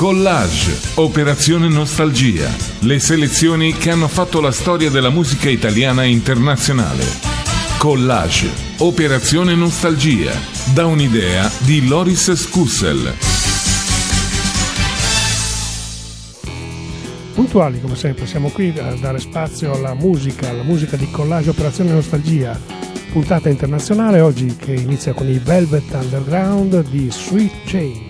Collage, Operazione Nostalgia, le selezioni che hanno fatto la storia della musica italiana e internazionale. Collage, Operazione Nostalgia, da un'idea di Loris Scussel. Puntuali come sempre, siamo qui a dare spazio alla musica di Collage Operazione Nostalgia, puntata internazionale oggi che inizia con i Velvet Underground di Sweet Jane.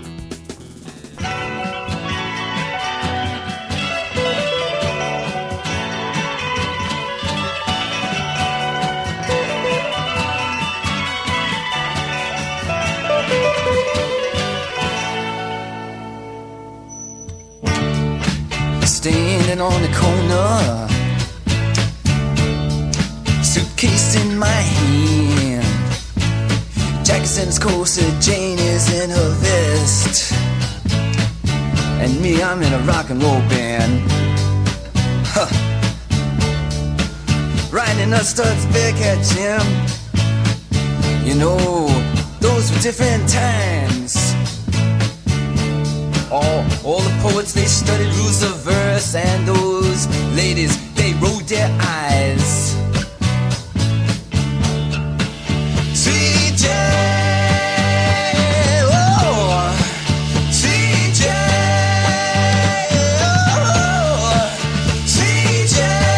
Standing on the corner, suitcase in my hand, Jack's in his corset, Jane is in her vest, and me, I'm in a rock and roll band. Huh. Riding a Studs Bearcat, Jim. You know, those were different times. All the poets, they studied rules of verse, and those ladies, they rolled their eyes. Sweet Jane, oh, Sweet Jane, oh, Sweet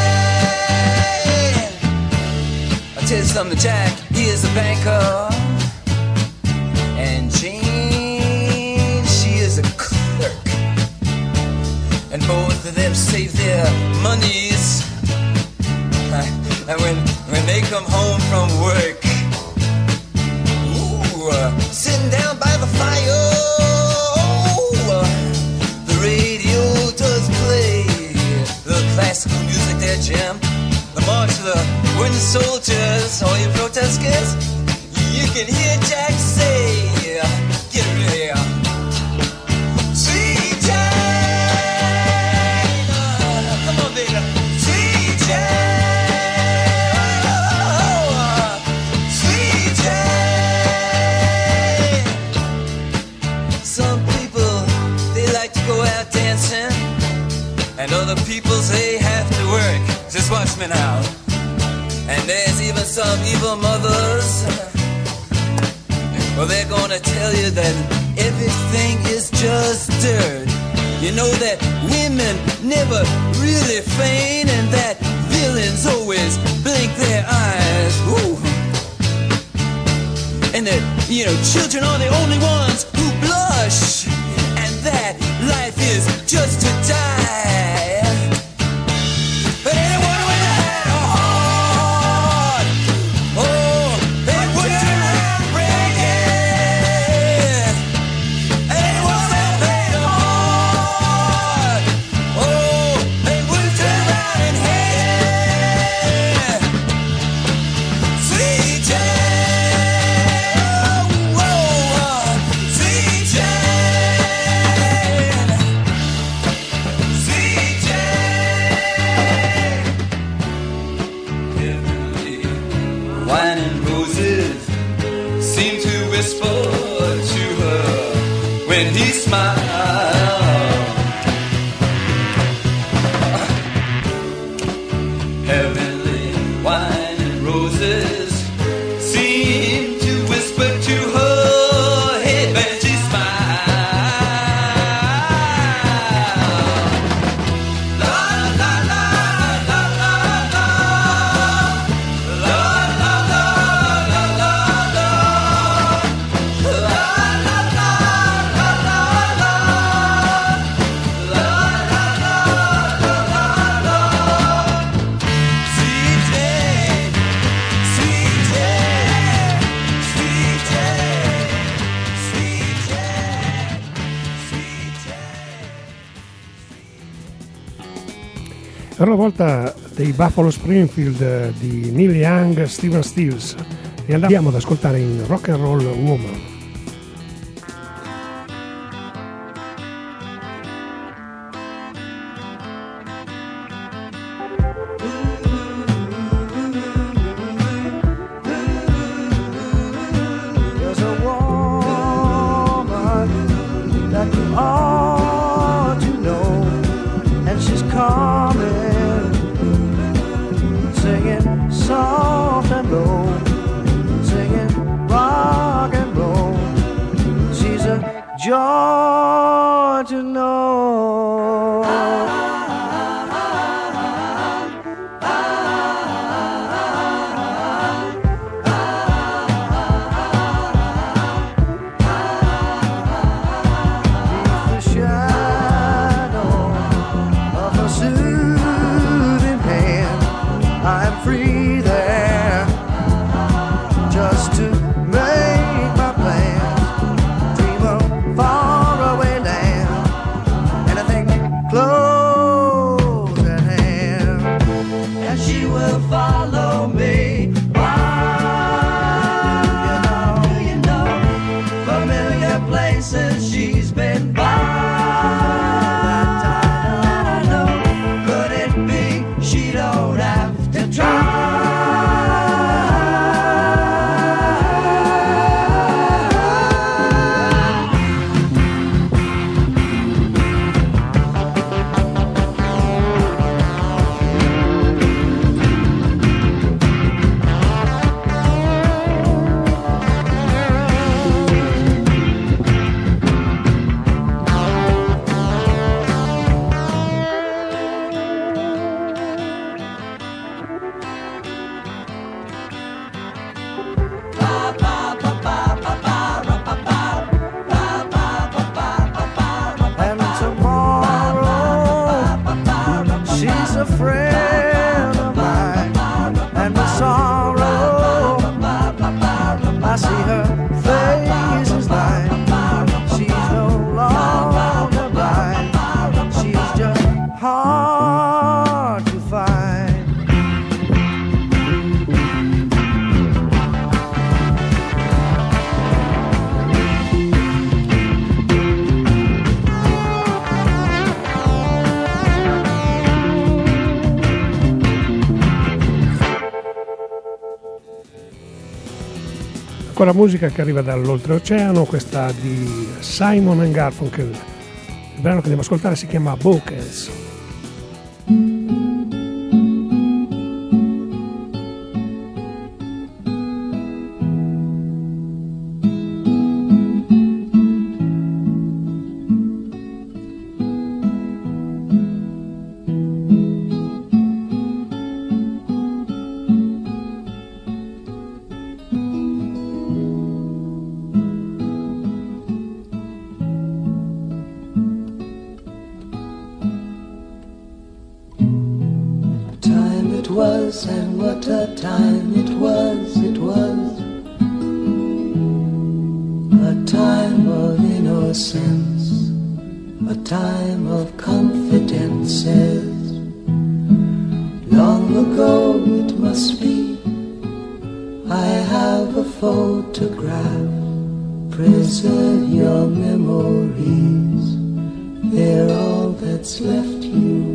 Jane. I'll tell you something, Jack, he is a banker, and Jane, she is a clerk. And both of them save their monies. And when they come home from work, ooh, sitting down by the fire, the radio does play the classical music there, Jim. The march of the wooden soldiers, all you protesters, you can hear Jack say, get ready. Sweet Jane. And other people say have to work. Just watch me now. And there's even some evil mothers. Well, they're gonna tell you that everything is just dirt. You know that women never really feign, and that villains always blink their eyes. Ooh. And that, you know, children are the only ones who blush, and that life is just to die. But anyone with a heart, oh, they wouldn't break it. Anyone with a heart, oh, they wouldn't turn around and hate it. Sweet Jane, oh, Sweet Jane, Sweet Jane. Heavenly wine and roses seem to whisper to her when he smiles. Heavenly wine and roses seem to whisper to her head when she smiles. La la la la la la, la la la la la la, la la la la la la, la la la la la. Sweet Jane, Sweet Jane, Sweet Jane, Sweet Jane, Sweet Jane. Era una volta dei Buffalo Springfield di Neil Young, Stephen Stills, e andiamo ad ascoltare in Rock and Roll Woman. There's a woman that can always Georgia, no. The shadow of a soothing hand, I'm free there just to make my plans. Dream of faraway land, anything close at hand, and she will follow me. Do you know familiar places she's been by? I know, could it be she don't have to try? And tomorrow she's a friend of mine, and with sorrow I see her face is mine. She's no longer blind, she's just hard to find. Ancora musica che arriva dall'oltreoceano, questa di Simon and Garfunkel. Il brano che andiamo ad ascoltare si chiama Bouquets. And what a time it was, a time of innocence, a time of confidences. Long ago it must be, I have a photograph, preserve your memories, they're all that's left you.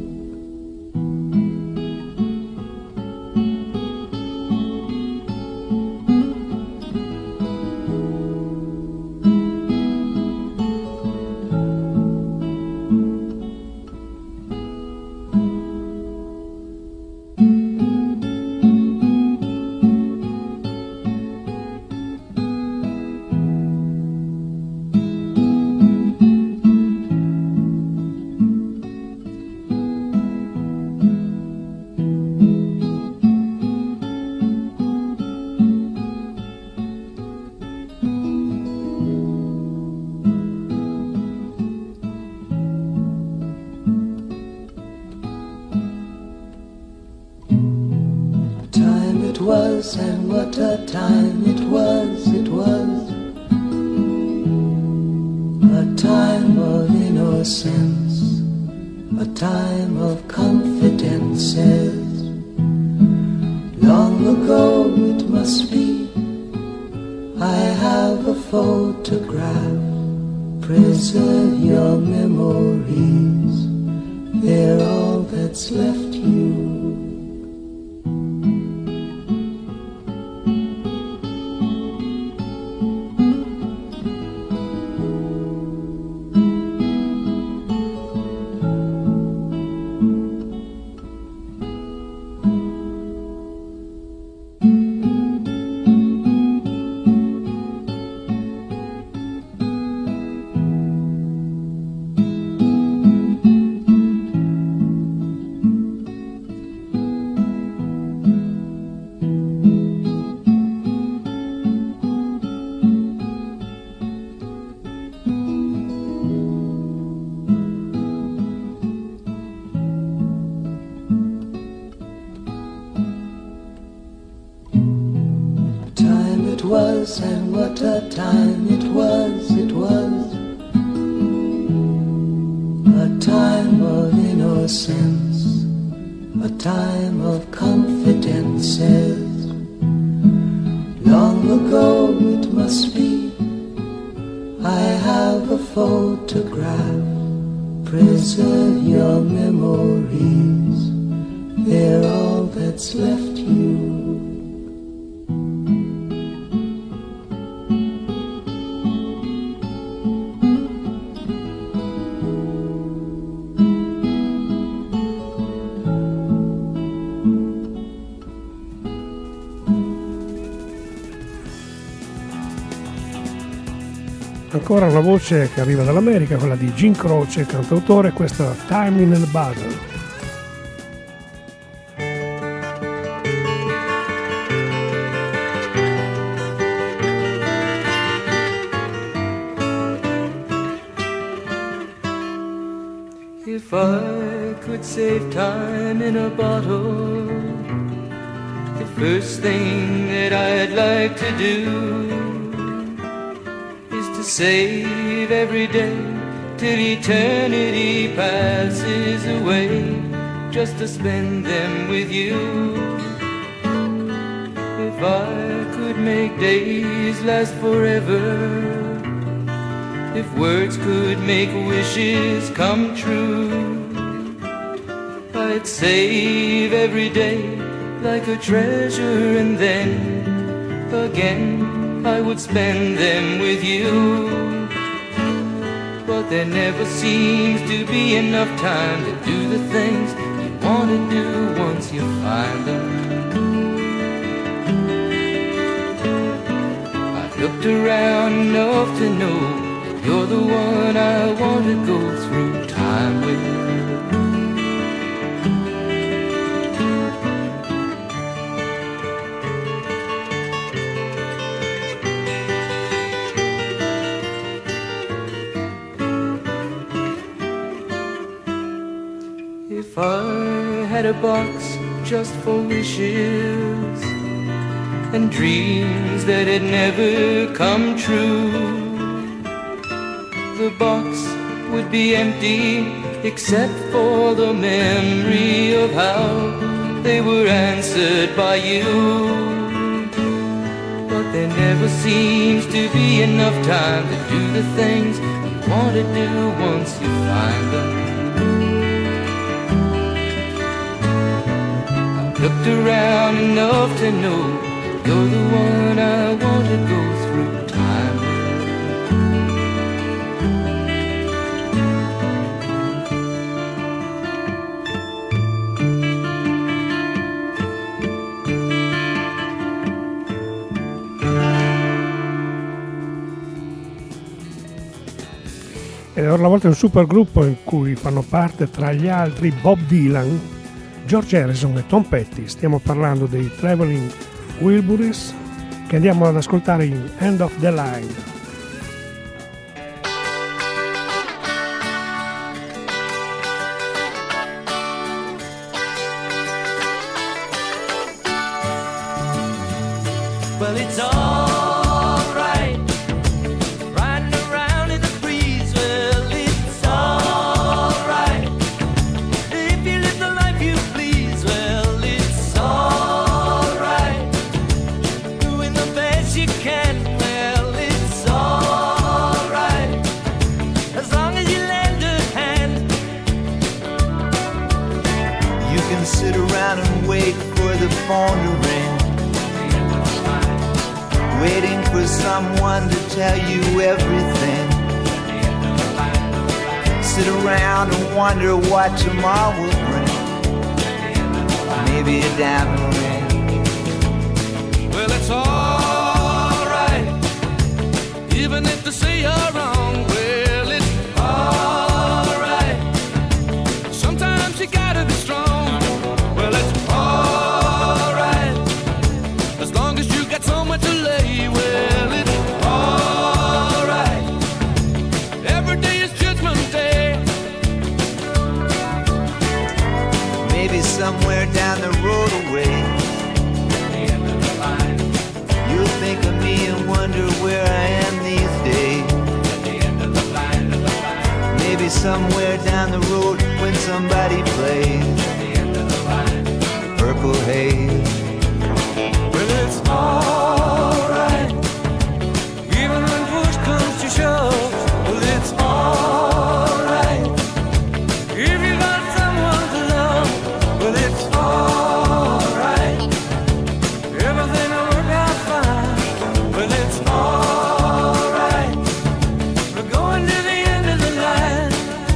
And what a time it was, a time of innocence, a time of confidences. Long ago it must be, I have a photograph, preserve your memories, they're all that's left you. What a time it was, it was a time of innocence, a time of confidences. Long ago it must be, I have a photograph. Preserve your memories, they're all that's left you. Ancora una voce che arriva dall'America, quella di Jim Croce, cantautore, questa Time in a Bottle. If I could save time in a bottle, the first thing that I'd like to do save every day till eternity passes away, just to spend them with you. If I could make days last forever, if words could make wishes come true, I'd save every day like a treasure, and then again I would spend them with you. But there never seems to be enough time to do the things you want to do once you find them. I've looked around enough to know that you're the one I want to go through time with. If I had a box just for wishes and dreams that had never come true, the box would be empty except for the memory of how they were answered by you. But there never seems to be enough time to do the things you want to do once you find them. Looked around enough to know you're the one I want to go through time with. Ed è ora la volta di un super gruppo in cui fanno parte tra gli altri Bob Dylan, George Harrison e Tom Petty. Stiamo parlando dei Traveling Wilburys, che andiamo ad ascoltare in End of the Line. Well, it's all right, riding around in the breeze. Well, it's all right, if you live the life you please. Well, it's all right, doing the best you can. Well, it's all right, as long as you lend a hand. You can sit around and wait for the phone to ring, waiting for someone to tell you everything. Sit around and wonder what tomorrow will bring. Maybe a diamond ring. Well, it's all right, even if they say you're wrong. Well, it's all right, sometimes you gotta be strong. Well, it's all right, as long as you got somewhere to lay. Well, it's all right, every day is Judgment Day. Maybe somewhere down the road away, you'll think of me and wonder where I am these days. At the end of the line, Maybe somewhere down the road when somebody plays at the end of the line. Purple Haze. Well, it's alright, even when push comes to shove. Well, it's alright, if you got someone to love. Well, it's alright, everything will work out fine. Well, it's alright, we're going to the end of the line.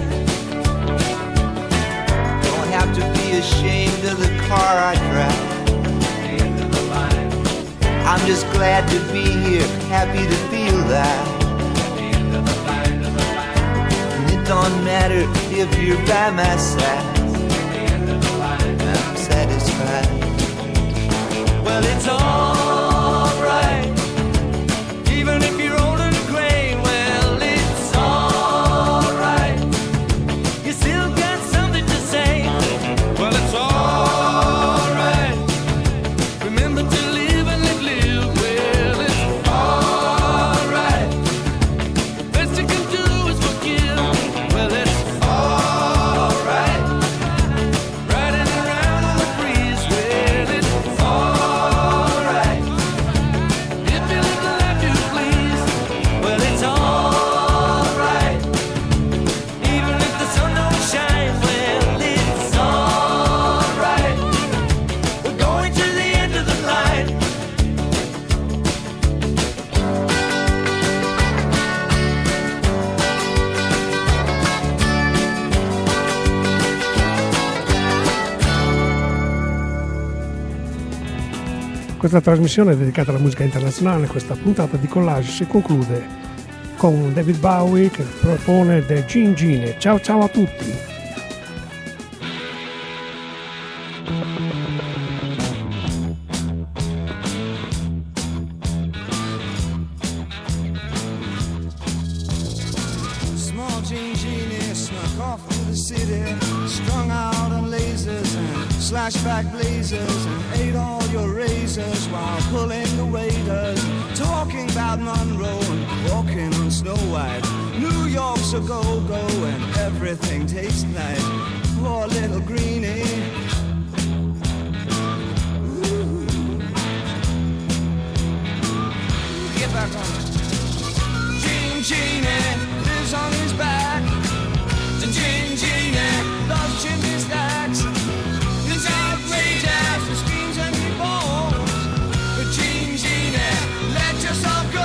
Don't have to be ashamed of the car I drive. I'm just glad to be here, happy to feel that. And it don't matter if you're by my side, I'm satisfied. Well, it's alright, even if you're old and gray. Well, it's alright, you still got something to say. Well, it's alright, remember to live and live, live. Well, it's alright, the best you can do is forgive. Well, it's alright, riding around on the breeze. Well, it's alright, if you live the life you please. Well, it's alright, even if the sun don't shine. Well, it's alright, we're going to the end of the line. Questa trasmissione è dedicata alla musica internazionale. Questa puntata di Collage si conclude con David Bowie che propone The Gin Gine. Ciao ciao a tutti! Small Jean Genie snuck off to the city, strung out on lasers and slashback blazers, and ate all your razors while pulling the waiters, talking about Monroe and walking on Snow White. New York's a go-go and everything tastes nice. Poor little greenie. Ooh. Get back on it. Jean Genie lives on his back. The Jean Genie loves chimney stacks. It's outrageous, he screams and he moans. The Jean Genie, let yourself go.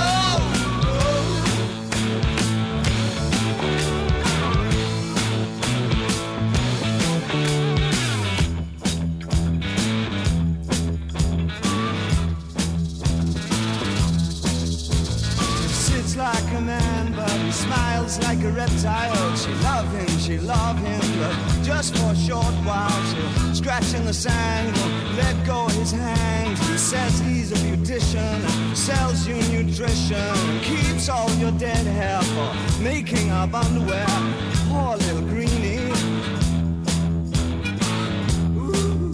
Sits like a man, but he smiles like a reptile. She love him, but just for a short while. She'll scratch in the sand, won't let go his hand. He says he's a beautician, sells you nutrition, keeps all your dead hair for making up underwear. Poor little greenie. Ooh.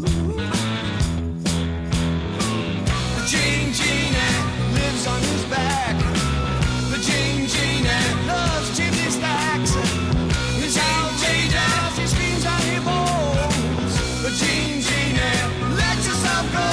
The Jean Genie lives on his back. The Jean Genie loves chimney stacks. He's outrageous, he screams and he moans. The Jean Genie, let yourself go.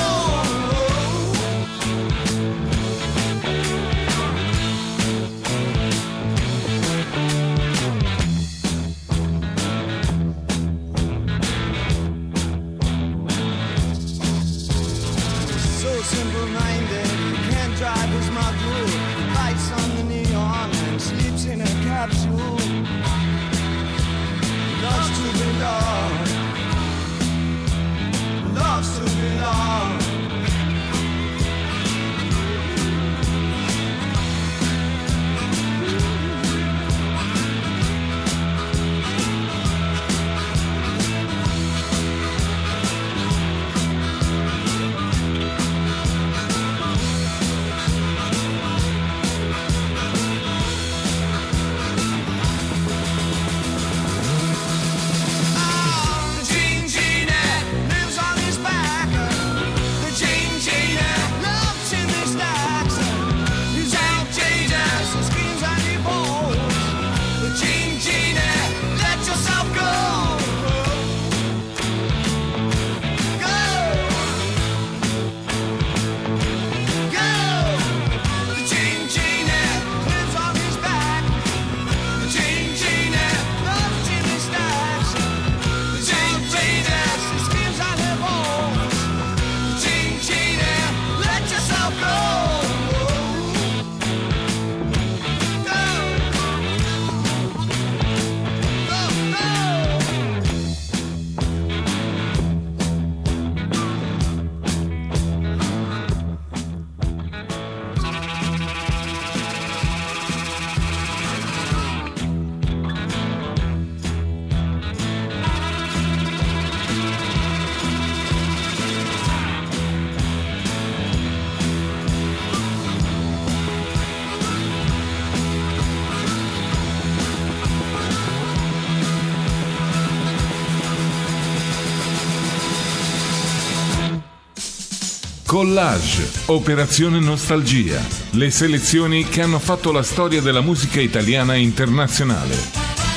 Collage, Operazione Nostalgia, le selezioni che hanno fatto la storia della musica italiana e internazionale.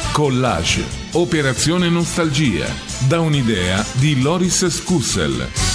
Collage, Operazione Nostalgia, da un'idea di Loris Scussel.